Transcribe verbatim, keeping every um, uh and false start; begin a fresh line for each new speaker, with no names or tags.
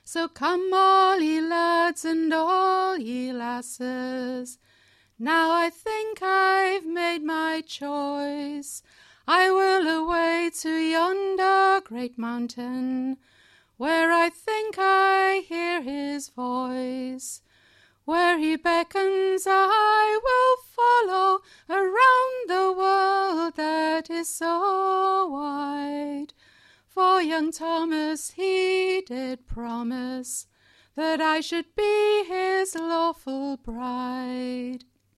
So come all ye lads and all ye lasses, now I think I've made my choice. I will away to yonder great mountain, where I think I hear his voice. Where he beckons I will follow, around the world that is so wide. For young Thomas he did promise that I should be his lawful bride.